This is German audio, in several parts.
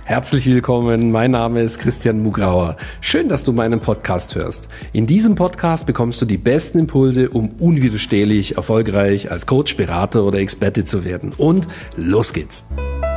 Herzlich willkommen, mein Name ist Christian Mugrauer. Schön, dass du meinen Podcast hörst. In diesem Podcast bekommst du die besten Impulse, um unwiderstehlich erfolgreich als Coach, Berater oder Experte zu werden. Und los geht's!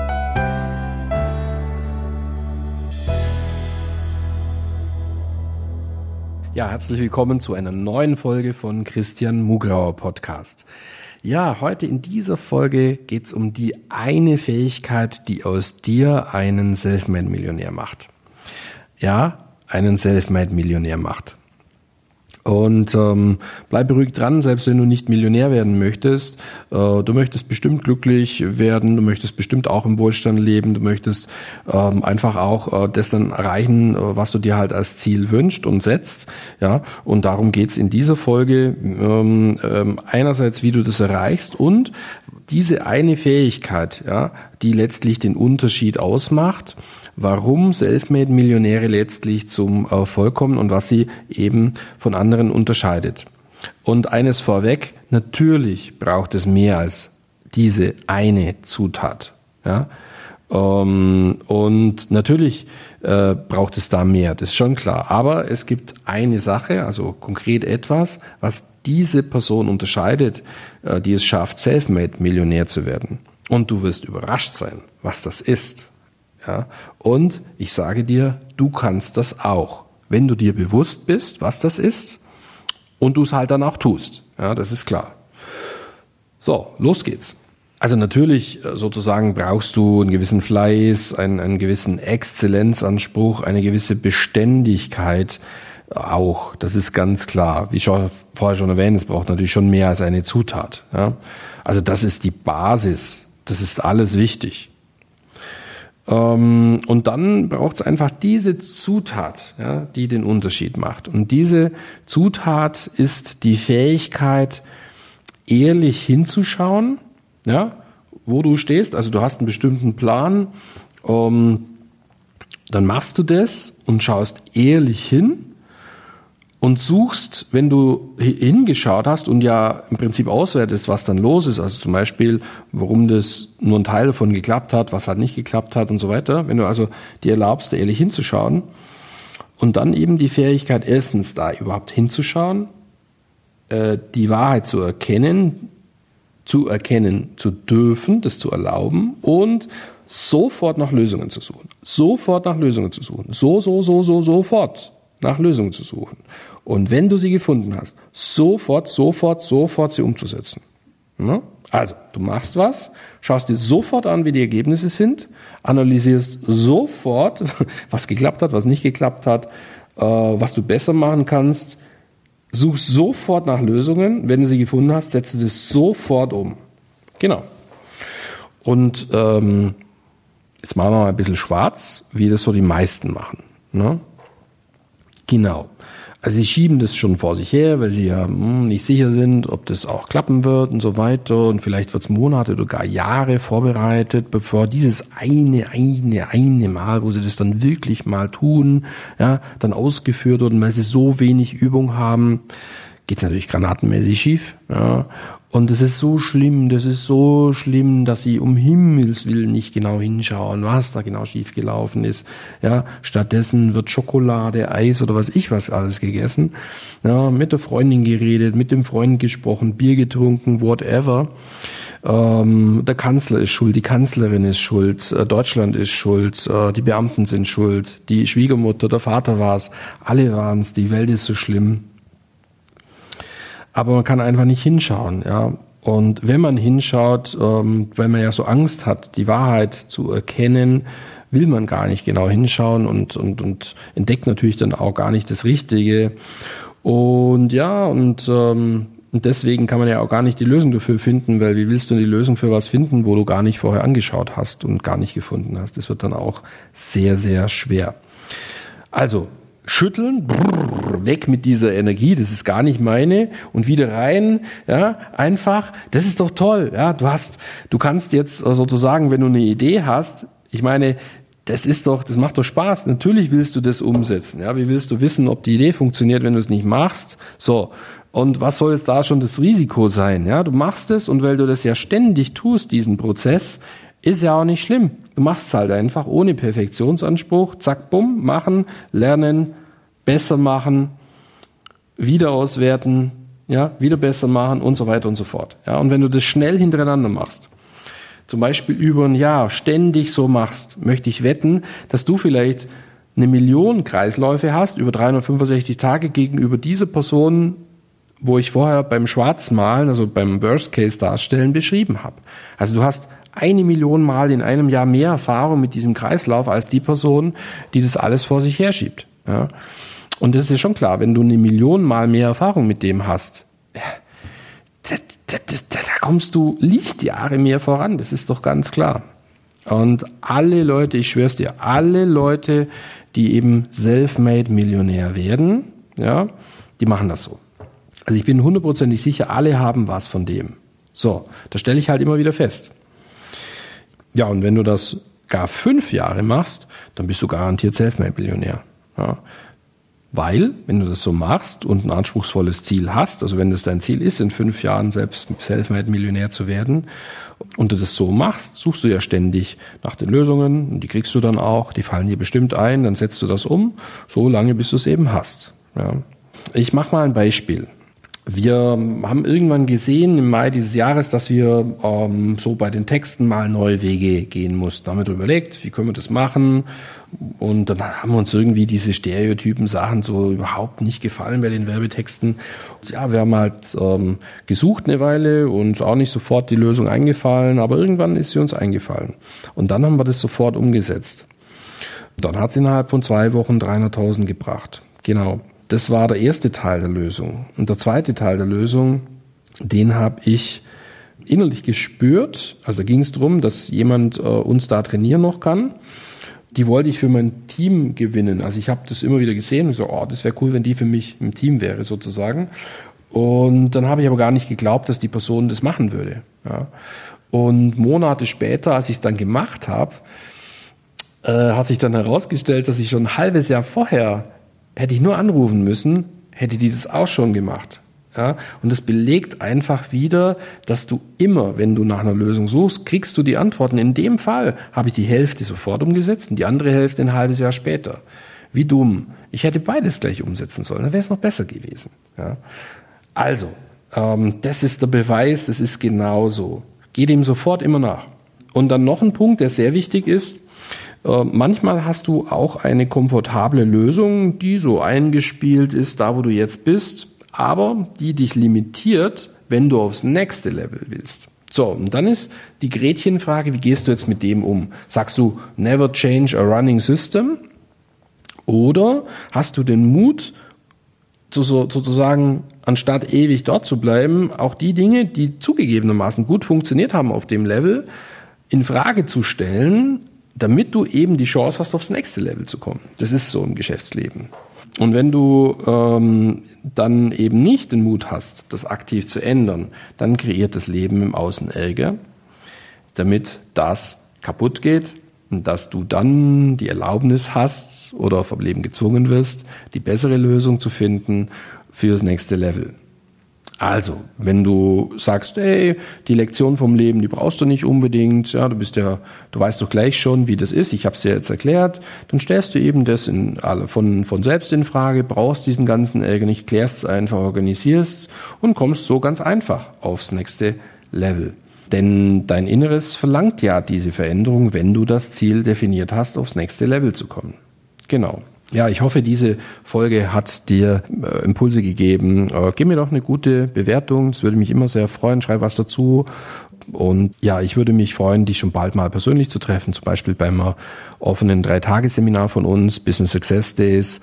Ja, herzlich willkommen zu einer neuen Folge von Christian Mugrauer Podcast. Ja, heute in dieser Folge geht's um die eine Fähigkeit, die aus dir einen Selfmade-Millionär macht. Ja, einen Selfmade-Millionär macht. Und bleib ruhig dran, selbst wenn du nicht Millionär werden möchtest. Du möchtest bestimmt glücklich werden, du möchtest bestimmt auch im Wohlstand leben, du möchtest einfach auch das dann erreichen, was du dir halt als Ziel wünschst und setzt. Ja, und darum geht's in dieser Folge. Einerseits, wie du das erreichst und diese eine Fähigkeit, ja, die letztlich den Unterschied ausmacht, warum Selfmade-Millionäre letztlich zum Erfolg kommen und was sie eben von anderen unterscheidet. Und eines vorweg, natürlich braucht es mehr als diese eine Zutat. Ja? Und natürlich braucht es da mehr, das ist schon klar. Aber es gibt eine Sache, also konkret etwas, was diese Person unterscheidet, die es schafft, Selfmade-Millionär zu werden. Und du wirst überrascht sein, was das ist. Ja, und ich sage dir, du kannst das auch, wenn du dir bewusst bist, was das ist und du es halt dann auch tust. Ja, das ist klar. So, los geht's. Also natürlich sozusagen brauchst du einen gewissen Fleiß, einen gewissen Exzellenzanspruch, eine gewisse Beständigkeit auch. Das ist ganz klar. Wie ich vorher schon erwähnt, es braucht natürlich schon mehr als eine Zutat. Ja, also das ist die Basis. Das ist alles wichtig. Und dann braucht es einfach diese Zutat, ja, die den Unterschied macht. Und diese Zutat ist die Fähigkeit, ehrlich hinzuschauen, ja, wo du stehst. Also du hast einen bestimmten Plan, dann machst du das und schaust ehrlich hin und suchst, wenn du hingeschaut hast und ja im Prinzip auswertest, was dann los ist, also zum Beispiel, warum das nur ein Teil davon geklappt hat, was halt nicht geklappt hat und so weiter, wenn du also dir erlaubst, ehrlich hinzuschauen und dann eben die Fähigkeit, erstens da überhaupt hinzuschauen, die Wahrheit zu erkennen zu dürfen, das zu erlauben und sofort nach Lösungen zu suchen. Sofort nach Lösungen zu suchen. Sofort nach Lösungen zu suchen. Und wenn du sie gefunden hast, sofort sie umzusetzen. Ja? Also, du machst was, schaust dir sofort an, wie die Ergebnisse sind, analysierst sofort, was geklappt hat, was nicht geklappt hat, was du besser machen kannst, suchst sofort nach Lösungen, wenn du sie gefunden hast, setzt du das sofort um. Genau. Und jetzt machen wir mal ein bisschen schwarz, wie das so die meisten machen. Ne? Genau. Also sie schieben das schon vor sich her, weil sie ja nicht sicher sind, ob das auch klappen wird und so weiter. Und vielleicht wird es Monate oder gar Jahre vorbereitet, bevor dieses eine Mal, wo sie das dann wirklich mal tun, ja, dann ausgeführt wird. Und weil sie so wenig Übung haben, geht es natürlich granatenmäßig schief. Ja. Und das ist so schlimm, dass sie um Himmels Willen nicht genau hinschauen, was da genau schief gelaufen ist. Ja, stattdessen wird Schokolade, Eis oder was alles gegessen. Ja, mit der Freundin geredet, mit dem Freund gesprochen, Bier getrunken, whatever. Der Kanzler ist schuld, die Kanzlerin ist schuld, Deutschland ist schuld, die Beamten sind schuld, die Schwiegermutter, der Vater war's, alle waren's, die Welt ist so schlimm. Aber man kann einfach nicht hinschauen, ja. Und wenn man hinschaut, weil man ja so Angst hat, die Wahrheit zu erkennen, will man gar nicht genau hinschauen und entdeckt natürlich dann auch gar nicht das Richtige. Und ja, und deswegen kann man ja auch gar nicht die Lösung dafür finden, weil wie willst du die Lösung für was finden, wo du gar nicht vorher angeschaut hast und gar nicht gefunden hast? Das wird dann auch sehr, sehr schwer. Also, schütteln, weg mit dieser Energie, das ist gar nicht meine, und wieder rein, ja, einfach, das ist doch toll, ja, du kannst jetzt sozusagen, wenn du eine Idee hast, ich meine, das macht doch Spaß, natürlich willst du das umsetzen, ja, wie willst du wissen, ob die Idee funktioniert, wenn du es nicht machst, so, und was soll jetzt da schon das Risiko sein, ja, du machst es, und weil du das ja ständig tust, diesen Prozess, ist ja auch nicht schlimm, Du machst es halt einfach ohne Perfektionsanspruch. Zack, bumm, machen, lernen, besser machen, wieder auswerten, ja, wieder besser machen und so weiter und so fort. Ja, und wenn du das schnell hintereinander machst, zum Beispiel über ein Jahr ständig so machst, möchte ich wetten, dass du vielleicht 1 Million Kreisläufe hast über 365 Tage gegenüber dieser Person, wo ich vorher beim Schwarzmalen, also beim Worst-Case-Darstellen beschrieben habe. Also du hast 1 Million Mal in einem Jahr mehr Erfahrung mit diesem Kreislauf als die Person, die das alles vor sich herschiebt. Ja. Und das ist ja schon klar, wenn du 1 Million Mal mehr Erfahrung mit dem hast, da kommst du Lichtjahre mehr voran, das ist doch ganz klar. Und alle Leute, ich schwör's dir, alle Leute, die eben Selfmade-Millionär werden, ja, die machen das so. Also ich bin 100% sicher, alle haben was von dem. So, das stelle ich halt immer wieder fest. Ja, und wenn du das gar 5 Jahre machst, dann bist du garantiert Selfmade-Millionär. Ja. Weil, wenn du das so machst und ein anspruchsvolles Ziel hast, also wenn das dein Ziel ist, in 5 Jahren selbst Selfmade-Millionär zu werden, und du das so machst, suchst du ja ständig nach den Lösungen, und die kriegst du dann auch, die fallen dir bestimmt ein, dann setzt du das um, so lange, bis du es eben hast. Ja. Ich mache mal ein Beispiel. Wir haben irgendwann gesehen im Mai dieses Jahres, dass wir so bei den Texten mal neue Wege gehen mussten. Da haben wir überlegt, wie können wir das machen? Und dann haben uns irgendwie diese Stereotypen-Sachen so überhaupt nicht gefallen bei den Werbetexten. Ja, wir haben halt gesucht eine Weile und auch nicht sofort die Lösung eingefallen, aber irgendwann ist sie uns eingefallen. Und dann haben wir das sofort umgesetzt. Dann hat es innerhalb von 2 Wochen 300.000 gebracht. Genau. Das war der erste Teil der Lösung. Und der zweite Teil der Lösung, den habe ich innerlich gespürt. Also da ging es darum, dass jemand uns da trainieren noch kann. Die wollte ich für mein Team gewinnen. Also ich habe das immer wieder gesehen und so, das wäre cool, wenn die für mich im Team wäre sozusagen. Und dann habe ich aber gar nicht geglaubt, dass die Person das machen würde. Ja. Und Monate später, als ich es dann gemacht habe, hat sich dann herausgestellt, dass ich schon ein halbes Jahr vorher hätte ich nur anrufen müssen, hätte die das auch schon gemacht. Ja? Und das belegt einfach wieder, dass du immer, wenn du nach einer Lösung suchst, kriegst du die Antworten. In dem Fall habe ich die Hälfte sofort umgesetzt und die andere Hälfte ein halbes Jahr später. Wie dumm. Ich hätte beides gleich umsetzen sollen, dann wäre es noch besser gewesen. Ja? Also, das ist der Beweis, das ist genauso. Geh dem sofort immer nach. Und dann noch ein Punkt, der sehr wichtig ist. Manchmal hast du auch eine komfortable Lösung, die so eingespielt ist, da wo du jetzt bist, aber die dich limitiert, wenn du aufs nächste Level willst. So, und dann ist die Gretchenfrage, wie gehst du jetzt mit dem um? Sagst du, never change a running system? Oder hast du den Mut, sozusagen, anstatt ewig dort zu bleiben, auch die Dinge, die zugegebenermaßen gut funktioniert haben auf dem Level, in Frage zu stellen, damit du eben die Chance hast, aufs nächste Level zu kommen. Das ist so im Geschäftsleben. Und wenn du dann eben nicht den Mut hast, das aktiv zu ändern, dann kreiert das Leben im Außen Ärger, damit das kaputt geht und dass du dann die Erlaubnis hast oder vom Leben gezwungen wirst, die bessere Lösung zu finden für das nächste Level. Also, wenn du sagst, hey, die Lektion vom Leben, die brauchst du nicht unbedingt, ja, du weißt doch gleich schon, wie das ist, ich habe es dir jetzt erklärt, dann stellst du eben das von selbst in Frage, brauchst diesen ganzen Ärger nicht, klärst es einfach, organisierst es und kommst so ganz einfach aufs nächste Level. Denn dein Inneres verlangt ja diese Veränderung, wenn du das Ziel definiert hast, aufs nächste Level zu kommen. Genau. Ja, ich hoffe, diese Folge hat dir Impulse gegeben. Gib mir doch eine gute Bewertung, das würde mich immer sehr freuen. Schreib was dazu. Und ja, ich würde mich freuen, dich schon bald mal persönlich zu treffen, zum Beispiel beim offenen 3-Tage-Seminar von uns, Business Success Days,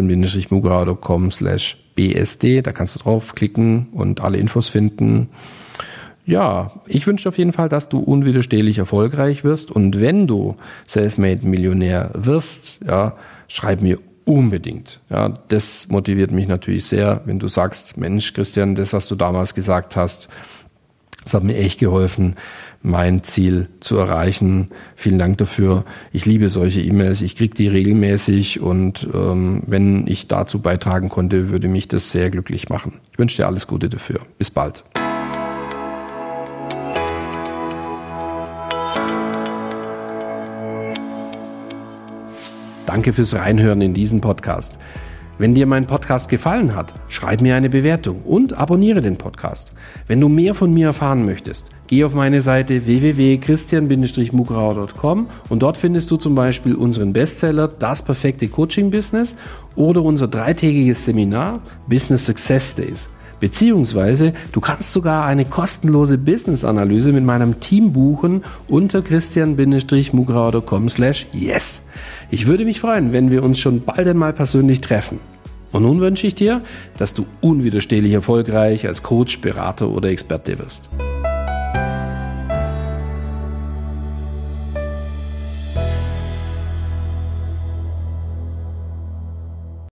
christian-mugara.com/bsd. Da kannst du draufklicken und alle Infos finden. Ja, ich wünsche dir auf jeden Fall, dass du unwiderstehlich erfolgreich wirst. Und wenn du Selfmade-Millionär wirst, ja, schreib mir unbedingt. Ja, das motiviert mich natürlich sehr, wenn du sagst, Mensch, Christian, das, was du damals gesagt hast, das hat mir echt geholfen, mein Ziel zu erreichen. Vielen Dank dafür. Ich liebe solche E-Mails. Ich kriege die regelmäßig und wenn ich dazu beitragen konnte, würde mich das sehr glücklich machen. Ich wünsche dir alles Gute dafür. Bis bald. danke fürs Reinhören in diesen Podcast. Wenn dir mein Podcast gefallen hat, schreib mir eine Bewertung und abonniere den Podcast. Wenn du mehr von mir erfahren möchtest, geh auf meine Seite www.christian-mugrauer.com und dort findest du zum Beispiel unseren Bestseller Das perfekte Coaching-Business oder unser 3-tägiges Seminar Business Success Days. Beziehungsweise du kannst sogar eine kostenlose Business-Analyse mit meinem Team buchen unter christian-mugrauer.com/yes. Ich würde mich freuen, wenn wir uns schon bald einmal persönlich treffen. Und nun wünsche ich dir, dass du unwiderstehlich erfolgreich als Coach, Berater oder Experte wirst.